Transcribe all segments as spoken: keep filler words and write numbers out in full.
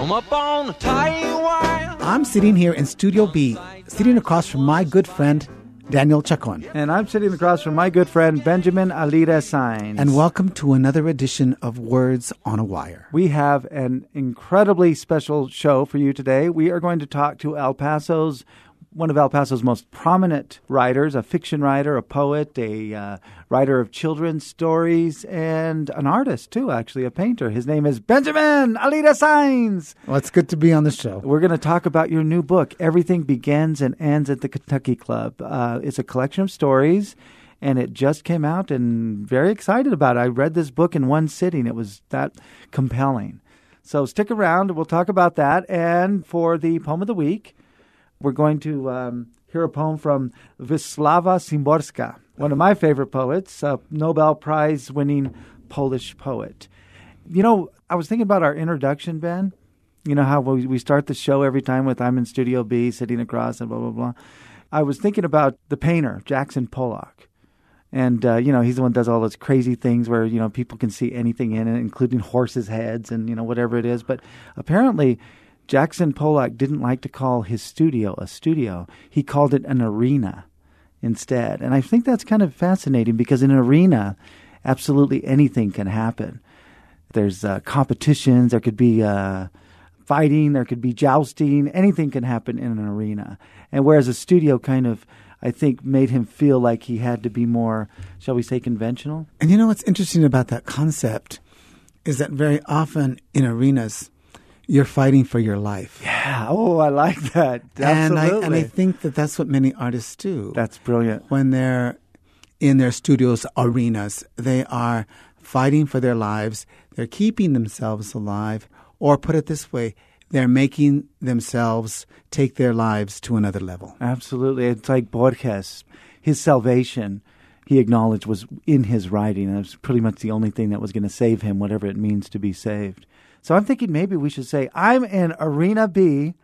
Come up on the tie wire. I'm sitting here in Studio B, sitting across from my good friend, Daniel Chacon. And I'm sitting across from my good friend, Benjamin Alida Sainz. And welcome to another edition of Words on a Wire. We have an incredibly special show for you today. We are going to talk to El Paso's one of El Paso's most prominent writers, a fiction writer, a poet, a uh, writer of children's stories, and an artist, too, actually, a painter. His name is Benjamin Alida Sainz. Well, it's good to be on the show. We're going to talk about your new book, Everything Begins and Ends at the Kentucky Club. Uh, it's a collection of stories, and it just came out, and very excited about it. I read this book in one sitting. It was that compelling. So stick around. We'll talk about that. And for the Poem of the Week, we're going to um, hear a poem from Wisława Szymborska, one of my favorite poets, a Nobel Prize-winning Polish poet. You know, I was thinking about our introduction, Ben. You know how we, we start the show every time with I'm in Studio B, sitting across, and blah, blah, blah. I was thinking about the painter, Jackson Pollock. And, uh, you know, he's the one who does all those crazy things where, you know, people can see anything in it, including horses' heads and, you know, whatever it is. But apparently Jackson Pollock didn't like to call his studio a studio. He called it an arena instead. And I think that's kind of fascinating because in an arena, absolutely anything can happen. There's uh, competitions, there could be uh, fighting, there could be jousting, anything can happen in an arena. And whereas a studio kind of, I think, made him feel like he had to be more, shall we say, conventional. And you know what's interesting about that concept is that very often in arenas, you're fighting for your life. Yeah. Oh, I like that. Absolutely. And I, and I think that that's what many artists do. That's brilliant. When they're in their studios, arenas, they are fighting for their lives. They're keeping themselves alive. Or put it this way, they're making themselves take their lives to another level. Absolutely. It's like Borges. His salvation, he acknowledged, was in his writing. And it was pretty much the only thing that was going to save him, whatever it means to be saved. So I'm thinking maybe we should say, I'm in Arena B.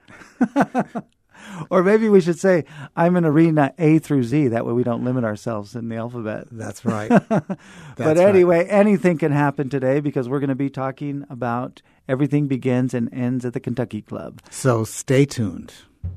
Or maybe we should say, I'm in Arena A through Z. That way we don't limit ourselves in the alphabet. That's right. That's but anyway, right. Anything can happen today because we're going to be talking about Everything Begins and Ends at the Kentucky Club. So stay tuned.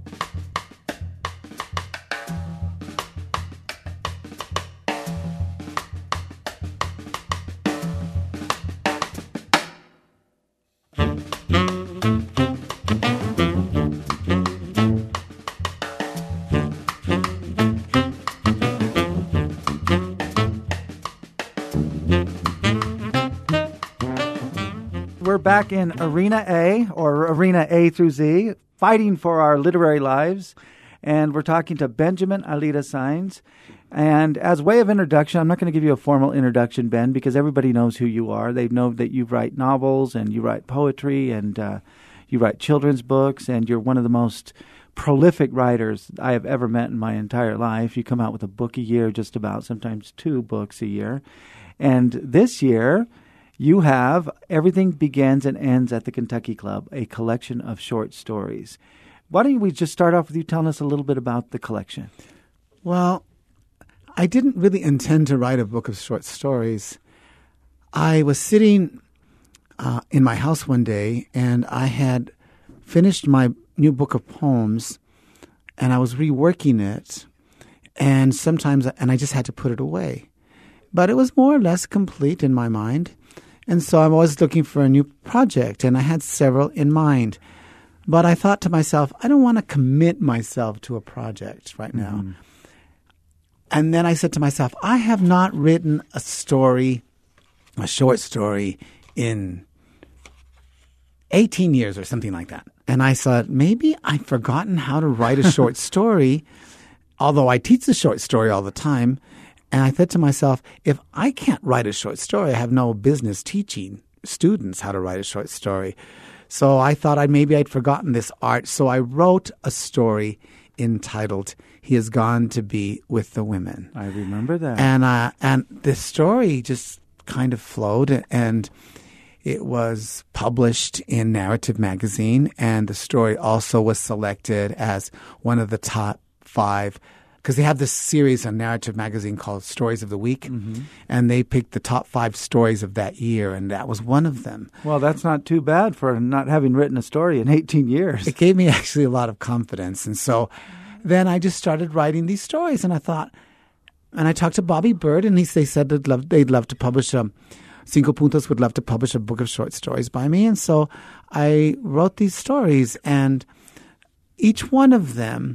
We're back in Arena A, or Arena A through Z, fighting for our literary lives. And we're talking to Benjamin Alida Sainz. And as way of introduction, I'm not going to give you a formal introduction, Ben, because everybody knows who you are. They know that you write novels and you write poetry and uh, you write children's books, and you're one of the most prolific writers I have ever met in my entire life. You come out with a book a year, just about, sometimes two books a year. And this year, you have Everything Begins and Ends at the Kentucky Club, a collection of short stories. Why don't we just start off with you telling us a little bit about the collection? Well, I didn't really intend to write a book of short stories. I was sitting uh, in my house one day, and I had finished my new book of poems, and I was reworking it, and sometimes, and I just had to put it away. But it was more or less complete in my mind. And so I'm always looking for a new project, and I had several in mind. But I thought to myself, I don't want to commit myself to a project right now. Mm-hmm. And then I said to myself, I have not written a story, a short story, in eighteen years or something like that. And I thought, maybe I've forgotten how to write a short story, although I teach the short story all the time. And I said to myself, if I can't write a short story, I have no business teaching students how to write a short story. So I thought I maybe I'd forgotten this art. So I wrote a story entitled He Has Gone to Be with the Women. I remember that. And uh, and the story just kind of flowed, and it was published in Narrative Magazine, and the story also was selected as one of the top five because they have this series on Narrative Magazine called Stories of the Week, Mm-hmm. and they picked the top five stories of that year, and that was one of them. Well, that's not too bad for not having written a story in eighteen years. It gave me actually a lot of confidence, and so then I just started writing these stories, and I thought, and I talked to Bobby Bird, and he, they said they'd love, they'd love to publish a, Cinco Puntos would love to publish a book of short stories by me, and so I wrote these stories, and each one of them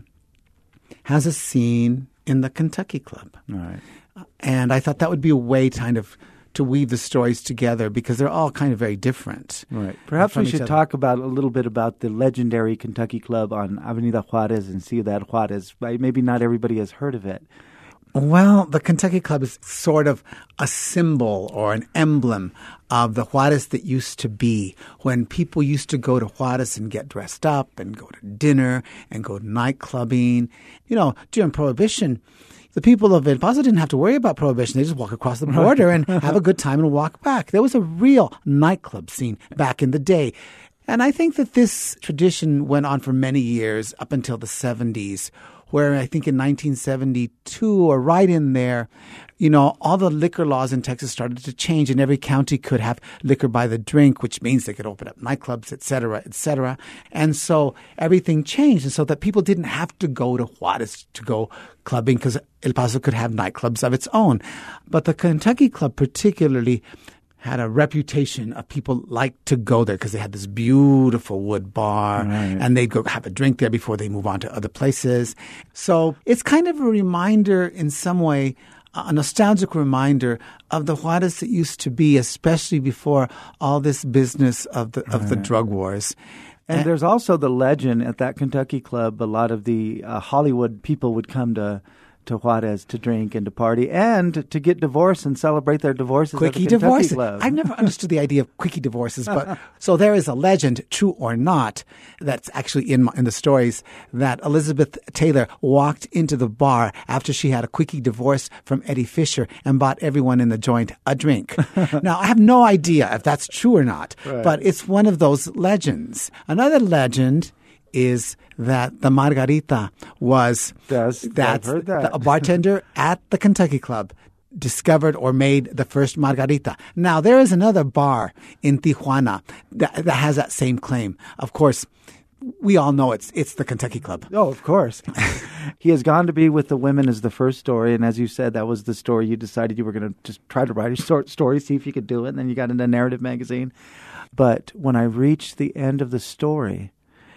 has a scene in the Kentucky Club. All right. And I thought that would be a way kind of to weave the stories together because they're all kind of very different. Right. Perhaps from we each should other. talk about a little bit about the legendary Kentucky Club on Avenida Juarez in Ciudad Juarez. Right? Maybe not everybody has heard of it. Well, the Kentucky Club is sort of a symbol or an emblem of the Juarez that used to be, when people used to go to Juarez and get dressed up and go to dinner and go to nightclubbing. You know, during Prohibition, the people of El Paso didn't have to worry about Prohibition. They just walk across the border and have a good time and walk back. There was a real nightclub scene back in the day. And I think that this tradition went on for many years up until the seventies, where I think in nineteen seventy-two or right in there, you know, all the liquor laws in Texas started to change, and every county could have liquor by the drink, which means they could open up nightclubs, et cetera, et cetera. And so everything changed, and so that people didn't have to go to Juarez to go clubbing because El Paso could have nightclubs of its own. But the Kentucky Club particularly had a reputation of people liked to go there because they had this beautiful wood bar, Right. and they'd go have a drink there before they move on to other places. So it's kind of a reminder in some way, a nostalgic reminder of the Juarez that used to be, especially before all this business of the of the drug wars. And there's also the legend at that Kentucky Club. A lot of the uh, Hollywood people would come to to Juarez to drink and to party and to get divorced and celebrate their divorces at the Quickie Kentucky divorces. Club. I've never understood the idea of quickie divorces, but so there is a legend, true or not, that's actually in my, in the stories, that Elizabeth Taylor walked into the bar after she had a quickie divorce from Eddie Fisher and bought everyone in the joint a drink. Now, I have no idea if that's true or not, Right. but it's one of those legends. Another legend is that the Margarita was Yes, I've that's heard that. the- a bartender at the Kentucky Club discovered or made the first Margarita. Now, there is another bar in Tijuana that, that has that same claim. Of course, we all know it's it's the Kentucky Club. Oh, of course. He Has Gone to Be with the Women is the first story. And as you said, that was the story you decided you were going to just try to write a short story, see if you could do it. And then you got into Narrative Magazine. But when I reached the end of the story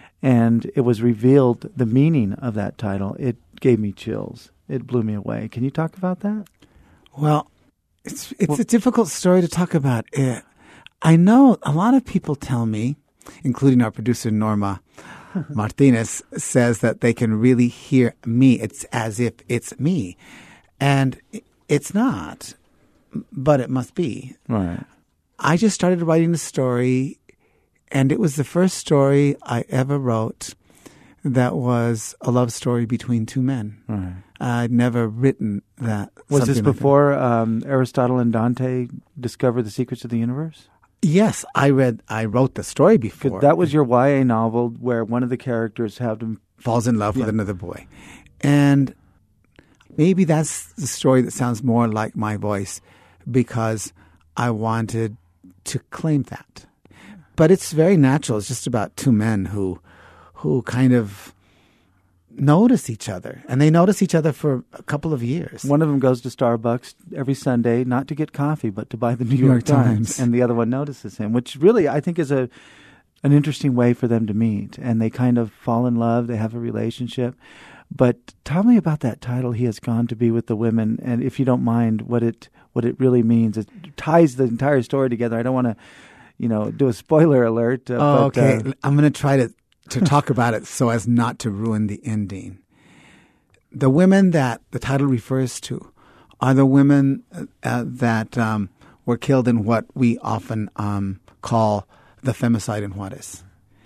and it was revealed the meaning of that title, it gave me chills. It blew me away. Can you talk about that? Well, it's it's a difficult story to talk about. It. I know a lot of people tell me, including our producer Norma Martinez, says that they can really hear me. It's as if it's me. And it's not, but it must be. Right. I just started writing the story, and it was the first story I ever wrote that was a love story between two men. Right. I'd never written that. Was this something like that. before um, Aristotle and Dante discovered the secrets of the universe? Yes, I read. I wrote the story 'Cause before. that was your Y A novel where one of the characters had him. falls in love with Yeah. another boy, and maybe that's the story that sounds more like my voice because I wanted to claim that. But it's very natural. It's just about two men who, who kind of notice each other, and they notice each other for a couple of years. One of them goes to Starbucks every Sunday, not to get coffee, but to buy the New York, York Times. Times. And the other one notices him, which really I think is a an interesting way for them to meet. And they kind of fall in love. They have a relationship. But tell me about that title, He Has Gone to Be with the Women, and if you don't mind, what it what it really means. It ties the entire story together. I don't want to, you know, do a spoiler alert. Uh, Oh, but, okay. uh, I'm going to try to, to talk about it so as not to ruin the ending. The women that the title refers to are the women uh, that um, were killed in what we often um, call the femicide in Juarez.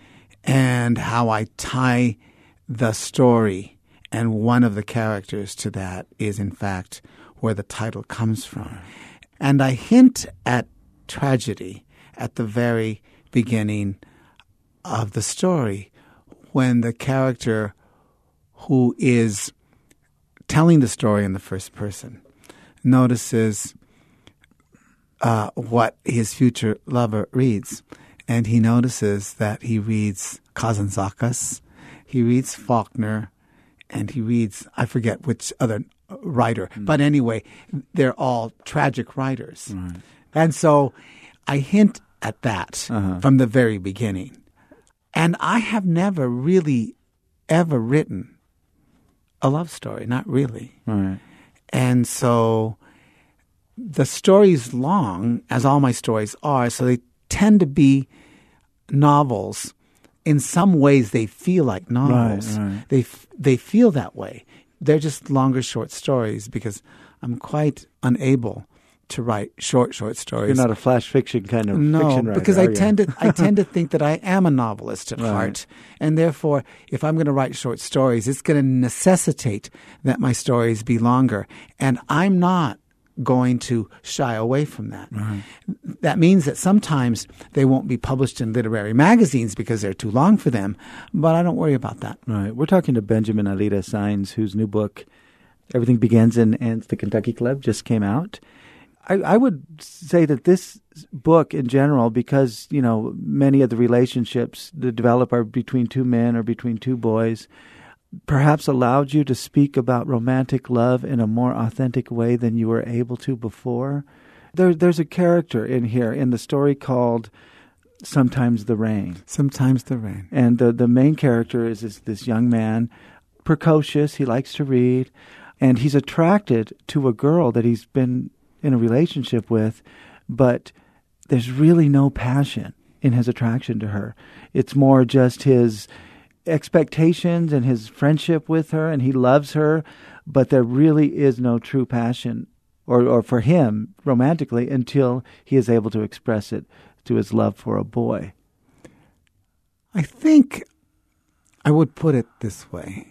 And how I tie the story and one of the characters to that is, in fact, where the title comes from. And I hint at tragedy at the very beginning of the story when the character who is telling the story in the first person, notices uh, what his future lover reads. And he notices that he reads Kazantzakis, he reads Faulkner, and he reads, I forget which other writer. Mm. But anyway, they're all tragic writers. Right. And so I hint at that uh-huh. from the very beginning. And I have never really ever written a love story, not really. Right. And so the story's long, as all my stories are, so they tend to be novels. In some ways, they feel like novels. Right, right. They f- they feel that way. They're just longer short stories because I'm quite unable to write short, short stories. You're not a flash fiction kind of no, fiction writer, because I you? tend to I tend to think that I am a novelist at right. heart, and therefore, if I'm going to write short stories, it's going to necessitate that my stories be longer, and I'm not going to shy away from that. Right. That means that sometimes they won't be published in literary magazines because they're too long for them, but I don't worry about that. Right. We're talking to Benjamin Alida Saenz, whose new book, Everything Begins and Ends the Kentucky Club, just came out. I, I would say that this book in general, because, you know, many of the relationships that develop are between two men or between two boys, perhaps allowed you to speak about romantic love in a more authentic way than you were able to before. There, there's a character in here in the story called Sometimes the Rain. Sometimes the Rain. And the, the main character is this, this young man, precocious, he likes to read, and he's attracted to a girl that he's been in a relationship with, but there's really no passion in his attraction to her. It's more just his expectations and his friendship with her, and he loves her, but there really is no true passion, or, or for him, romantically, until he is able to express it to his love for a boy. I think I would put it this way.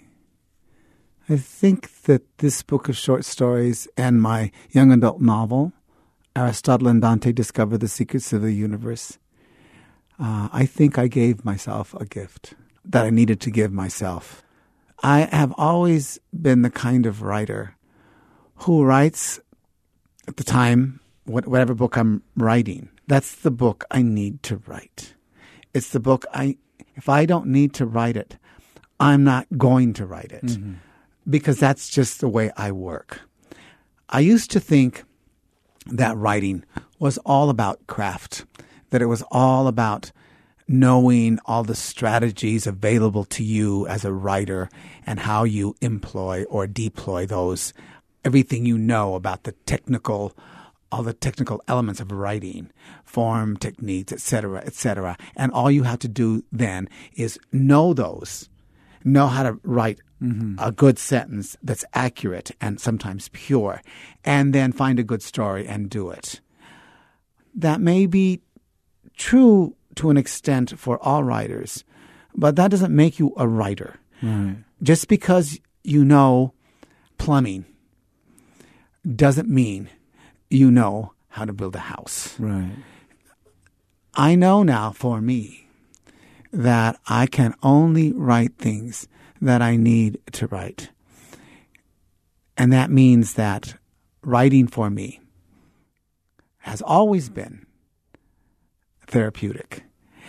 I think that this book of short stories and my young adult novel, Aristotle and Dante Discover the Secrets of the Universe, uh, I think I gave myself a gift that I needed to give myself. I have always been the kind of writer who writes at the time, whatever book I'm writing, that's the book I need to write. It's the book I, if I don't need to write it, I'm not going to write it mm-hmm. because that's just the way I work. I used to think that writing was all about craft, that it was all about knowing all the strategies available to you as a writer and how you employ or deploy those, everything you know about the technical, all the technical elements of writing, form, techniques, et cetera, et cetera. And all you have to do then is know those, know how to write mm-hmm. a good sentence that's accurate and sometimes pure, and then find a good story and do it. That may be true to an extent for all writers, but that doesn't make you a writer. Right. Just because you know plumbing doesn't mean you know how to build a house. Right. I know now for me that I can only write things that I need to write. And that means that writing for me has always been therapeutic.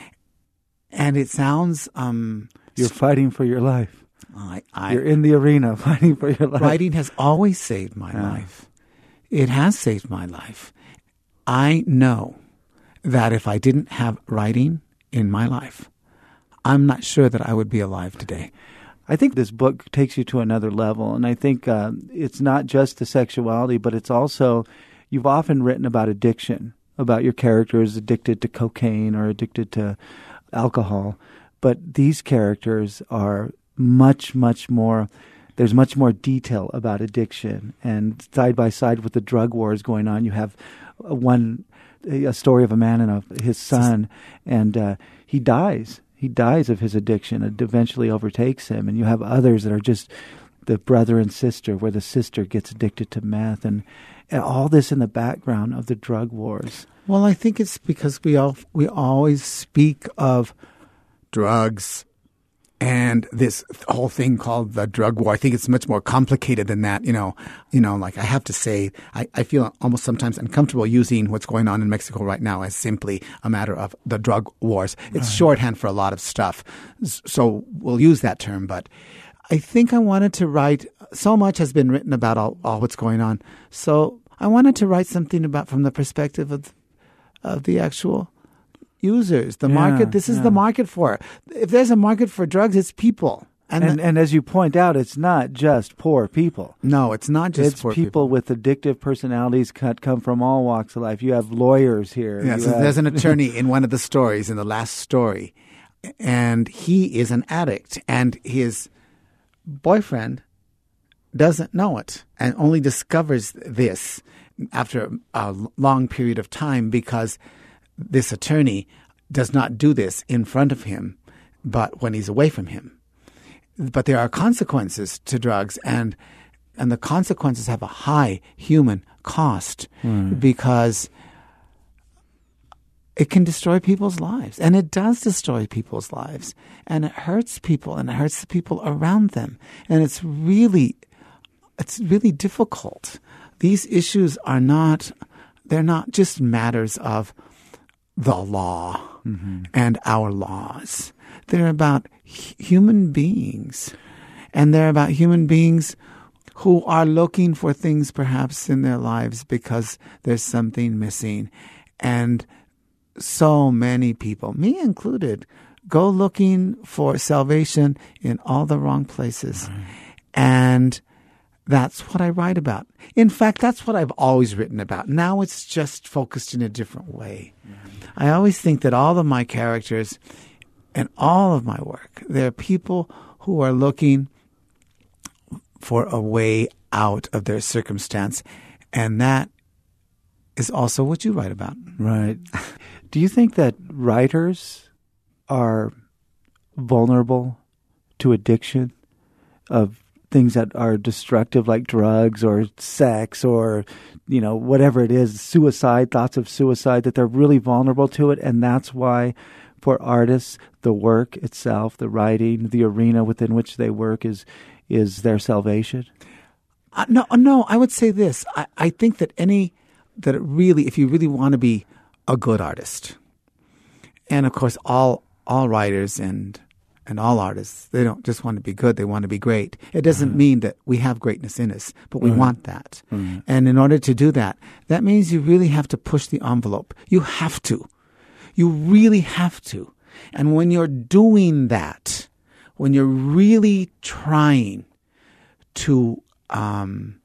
And it sounds... Um, You're fighting for your life. I, I, You're in the arena fighting for your life. Writing has always saved my yeah. life. It has saved my life. I know that if I didn't have writing in my life, I'm not sure that I would be alive today. I think this book takes you to another level, and I think uh, it's not just the sexuality, but it's also, you've often written about addiction, about your characters addicted to cocaine or addicted to alcohol, but these characters are much, much more, there's much more detail about addiction, and side by side with the drug wars going on, you have one, a story of a man and a, his son, and uh, he dies. He dies of his addiction. It eventually overtakes him. And you have others that are just the brother and sister, where the sister gets addicted to meth, and, and all this in the background of the drug wars. Well, I think it's because we all we always speak of drugs And this whole thing called the drug war, I think it's much more complicated than that. You know, you know, like I have to say, I, I feel almost sometimes uncomfortable using what's going on in Mexico right now as simply a matter of the drug wars. It's right. Shorthand for a lot of stuff. So we'll use that term. But I think I wanted to write, so much has been written about all, all what's going on. So I wanted to write something about from the perspective of of the actual users, the yeah, market. This is yeah. the market for it. If there's a market for drugs, it's people. And and, the, and as you point out, it's not just poor people. No, it's not just it's poor people. people. With addictive personalities cut come from all walks of life. You have lawyers here. Yes, have... there's an attorney in one of the stories, in the last story, and he is an addict, and his boyfriend doesn't know it and only discovers this after a long period of time because this attorney does not do this in front of him, but when he's away from him. But there are consequences to drugs, and and the consequences have a high human cost mm. because it can destroy people's lives, and it does destroy people's lives, and it hurts people, and it hurts the people around them, and it's really, it's really difficult. These issues are not, they're not just matters of the law mm-hmm. and our laws. They're about h- human beings. And they're about human beings who are looking for things perhaps in their lives because there's something missing. And so many people, me included, go looking for salvation in all the wrong places. Right. And that's what I write about. In fact, that's what I've always written about. Now it's just focused in a different way. Mm-hmm. I always think that all of my characters and all of my work, they're people who are looking for a way out of their circumstance. And that is also what you write about. Right. Do you think that writers are vulnerable to addiction of things that are destructive, like drugs or sex or, you know, whatever it is, suicide, thoughts of suicide, that they're really vulnerable to it? And that's why for artists, the work itself, the writing, the arena within which they work is is their salvation? Uh, no, no, I would say this. I, I think that any, that it really, if you really want to be a good artist, and of course all all writers and And all artists, they don't just want to be good, they want to be great. It doesn't mm-hmm. mean that we have greatness in us, but we mm-hmm. want that. Mm-hmm. And in order to do that, that means you really have to push the envelope. You have to. You really have to. And when you're doing that, when you're really trying to, um,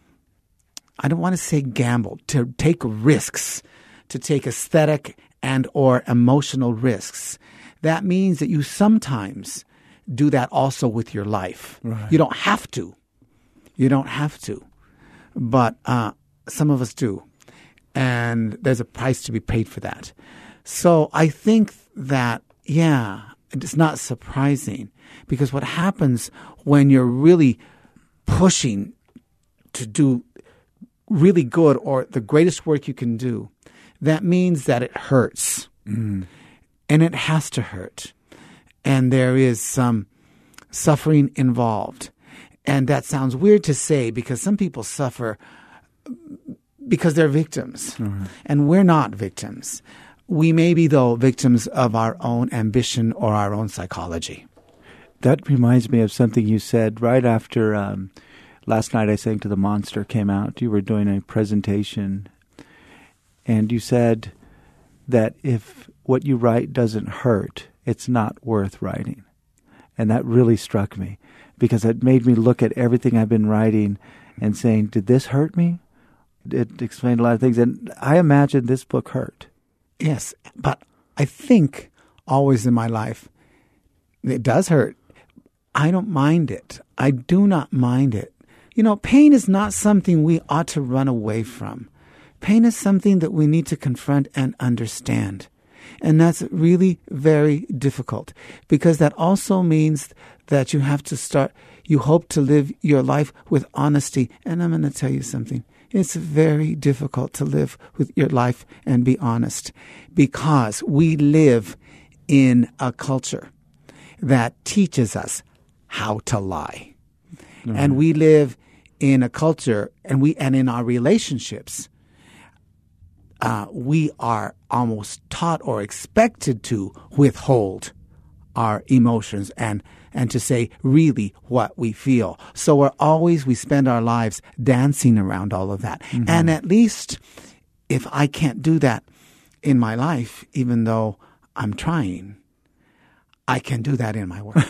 I don't want to say gamble, to take risks, to take aesthetic and or emotional risks, that means that you sometimes do that also with your life. Right. You don't have to. You don't have to. But uh, some of us do. And there's a price to be paid for that. So I think that, yeah, it's not surprising. Because what happens when you're really pushing to do really good or the greatest work you can do, that means that it hurts. Mm. And it has to hurt. And there is some suffering involved. And that sounds weird to say because some people suffer because they're victims. Mm-hmm. And we're not victims. We may be, though, victims of our own ambition or our own psychology. That reminds me of something you said right after um, Last Night I Sang to the Monster came out. You were doing a presentation. And you said that if what you write doesn't hurt, it's not worth writing. And that really struck me because it made me look at everything I've been writing and saying, did this hurt me? It explained a lot of things. And I imagine this book hurt. Yes, but I think always in my life, it does hurt. I don't mind it. I do not mind it. You know, pain is not something we ought to run away from. Pain is something that we need to confront and understand. And that's really very difficult because that also means that you have to start, you hope to live your life with honesty. And I'm going to tell you something. It's very difficult to live with your life and be honest because we live in a culture that teaches us how to lie. Mm-hmm. And we live in a culture, and we and in our relationships, uh, we are almost taught or expected to withhold our emotions and and to say really what we feel. So we're always, we spend our lives dancing around all of that. Mm-hmm. And at least if I can't do that in my life, even though I'm trying, I can do that in my work.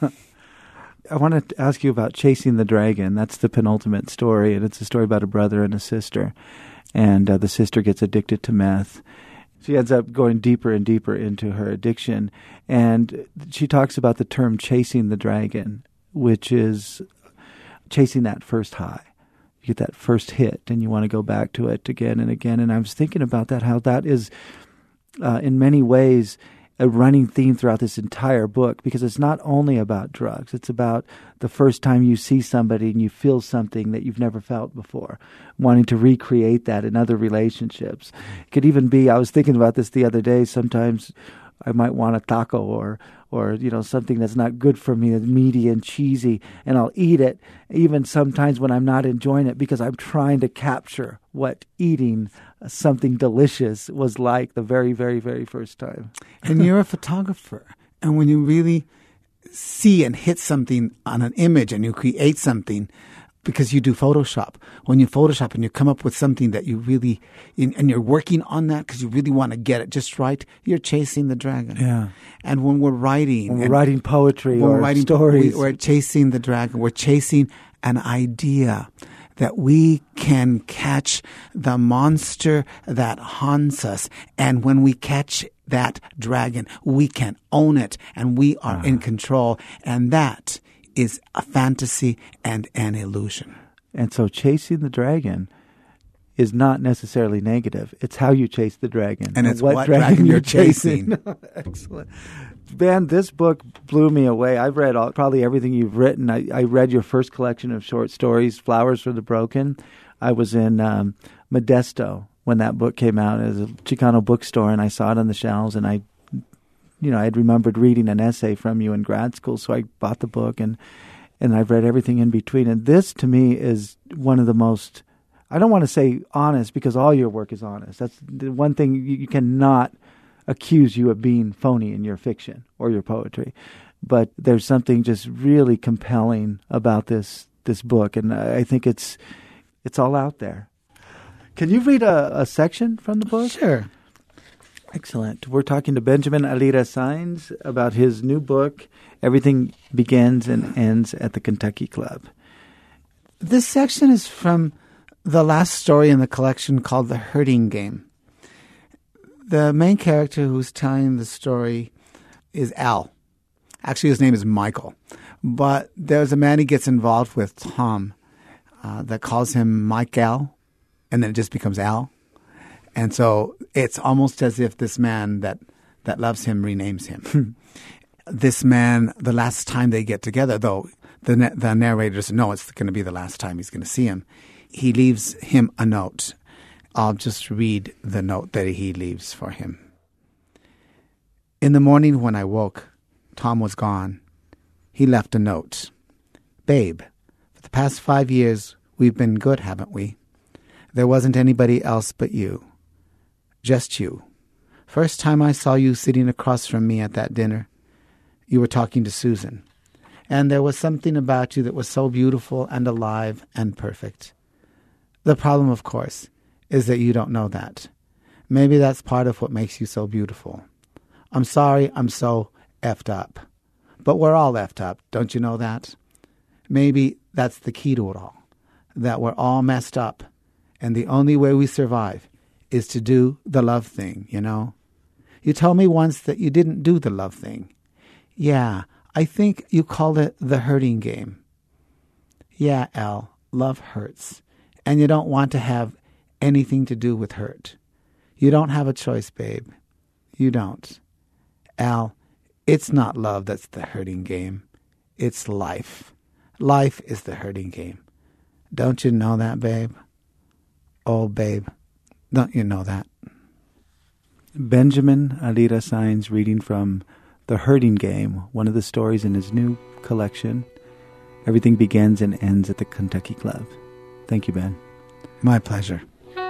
I want to ask you about Chasing the Dragon. That's the penultimate story, and it's a story about a brother and a sister. And uh, the sister gets addicted to meth. She ends up going deeper and deeper into her addiction. And she talks about the term chasing the dragon, which is chasing that first high. You get that first hit, and you want to go back to it again and again. And I was thinking about that, how that is, uh, in many ways, a running theme throughout this entire book, because it's not only about drugs. It's about the first time you see somebody and you feel something that you've never felt before, wanting to recreate that in other relationships. It could even be, I was thinking about this the other day, sometimes I might want a taco or, or you know, something that's not good for me, that's meaty and cheesy, and I'll eat it, even sometimes when I'm not enjoying it, because I'm trying to capture what eating something delicious was like the very, very, very first time. And you're a photographer. And when you really see and hit something on an image and you create something, because you do Photoshop, when you Photoshop and you come up with something that you really, and you're working on that because you really want to get it just right, you're chasing the dragon. Yeah. And when we're writing, when we're writing poetry when or we're writing stories, we, we're chasing the dragon. We're chasing an idea that we can catch the monster that haunts us. And when we catch that dragon, we can own it, and we are uh-huh. in control. And that is a fantasy and an illusion. And so chasing the dragon is not necessarily negative. It's how you chase the dragon. And it's what, what dragon, dragon you're chasing. chasing. Excellent. Ben, this book blew me away. I've read all, probably everything you've written. I, I read your first collection of short stories, Flowers for the Broken. I was in um, Modesto when that book came out. It was a Chicano bookstore, and I saw it on the shelves, and I you know, I had remembered reading an essay from you in grad school, so I bought the book, and and I've read everything in between. And this, to me, is one of the most, I don't want to say honest, because all your work is honest. That's the one thing you, you cannot accuse you of being phony in your fiction or your poetry. But there's something just really compelling about this this book, and I think it's it's all out there. Can you read a, a section from the book? Sure. Excellent. We're talking to Benjamin Alira Saenz about his new book, Everything Begins and Ends at the Kentucky Club. This section is from the last story in the collection called The Hurting Game. The main character who's telling the story is Al. Actually, his name is Michael. But there's a man he gets involved with, Tom, uh, that calls him Mike Al, and then it just becomes Al. And so it's almost as if this man that, that loves him renames him. This man, the last time they get together, though the the narrator doesn't know it's going to be the last time he's going to see him, he leaves him a note. I'll just read the note that he leaves for him. In the morning when I woke, Tom was gone. He left a note. Babe, for the past five years, we've been good, haven't we? There wasn't anybody else but you. Just you. First time I saw you sitting across from me at that dinner, you were talking to Susan. And there was something about you that was so beautiful and alive and perfect. The problem, of course, is that you don't know that. Maybe that's part of what makes you so beautiful. I'm sorry I'm so effed up. But we're all effed up, don't you know that? Maybe that's the key to it all, that we're all messed up, and the only way we survive is to do the love thing, you know? You told me once that you didn't do the love thing. Yeah, I think you called it the hurting game. Yeah, Al, love hurts, and you don't want to have anything to do with hurt. You don't have a choice, babe. You don't. Al, it's not love that's the hurting game. It's life. Life is the hurting game. Don't you know that, babe? Oh, babe, don't you know that? Benjamin Alira Saenz reading from The Herding Game, one of the stories in his new collection. Everything begins and ends at the Kentucky Club. Thank you, Ben. My pleasure.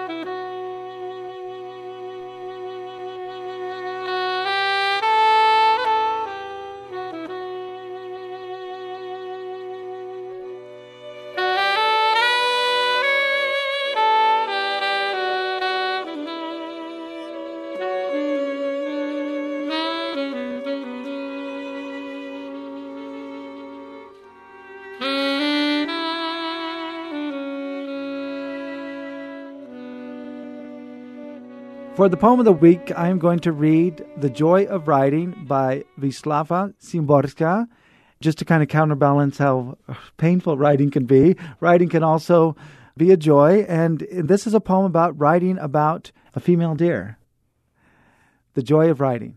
For the poem of the week, I am going to read The Joy of Writing by Wisława Szymborska. Just to kind of counterbalance how painful writing can be, writing can also be a joy. And this is a poem about writing about a female deer. The Joy of Writing.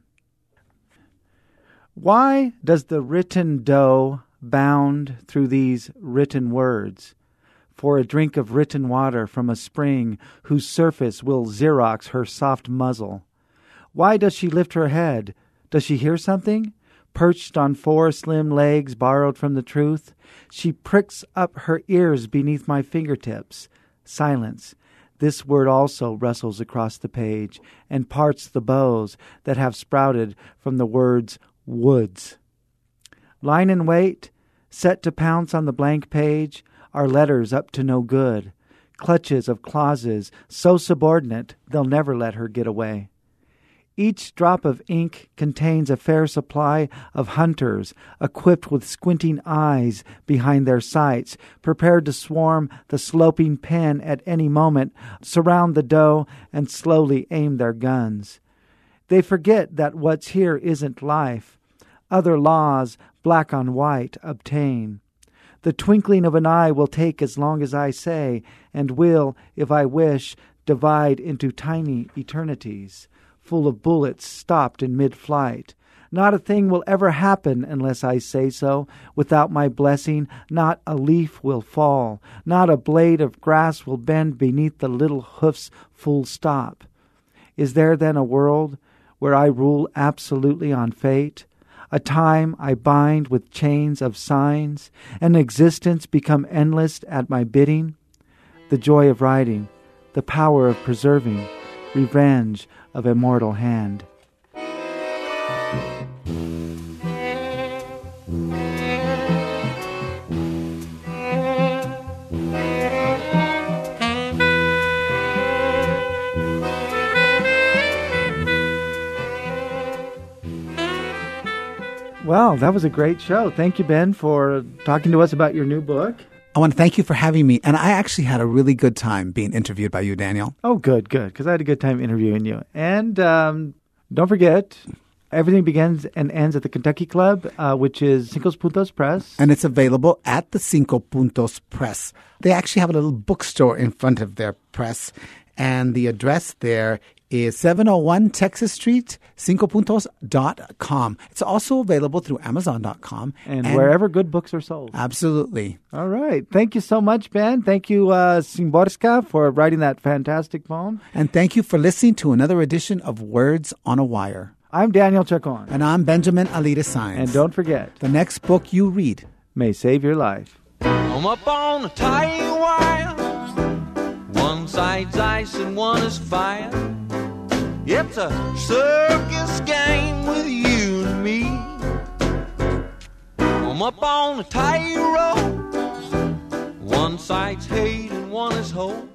Why does the written doe bound through these written words for a drink of written water from a spring whose surface will Xerox her soft muzzle? Why does she lift her head? Does she hear something? Perched on four slim legs borrowed from the truth, she pricks up her ears beneath my fingertips. Silence. This word also rustles across the page and parts the bows that have sprouted from the words woods. Line in wait, set to pounce on the blank page, are letters up to no good, clutches of clauses so subordinate they'll never let her get away. Each drop of ink contains a fair supply of hunters equipped with squinting eyes behind their sights, prepared to swarm the sloping pen at any moment, surround the doe, and slowly aim their guns. They forget that what's here isn't life. Other laws, black on white, obtain. The twinkling of an eye will take as long as I say, and will, if I wish, divide into tiny eternities, full of bullets stopped in mid-flight. Not a thing will ever happen unless I say so. Without my blessing, not a leaf will fall, not a blade of grass will bend beneath the little hoof's full stop. Is there then a world where I rule absolutely on fate? A time I bind with chains of signs, an existence become endless at my bidding? The joy of writing, the power of preserving, revenge of a mortal hand. Well, that was a great show. Thank you, Ben, for talking to us about your new book. I want to thank you for having me. And I actually had a really good time being interviewed by you, Daniel. Oh, good, good, because I had a good time interviewing you. And um, don't forget, everything begins and ends at the Kentucky Club, uh, which is Cinco Puntos Press. And it's available at the Cinco Puntos Press. They actually have a little bookstore in front of their press. And the address there is seven oh one Texas Street, cinco puntos dot com. It's also available through amazon dot com. And, and wherever good books are sold. Absolutely. All right. Thank you so much, Ben. Thank you, uh, Szymborska, for writing that fantastic poem. And thank you for listening to another edition of Words on a Wire. I'm Daniel Chacon. And I'm Benjamin Alita Saenz. And don't forget, the next book you read may save your life. I'm up on a tight wire. One side's ice and one is fire. It's a circus game with you and me. I'm up on a tight rope. One side's hate and one is hope.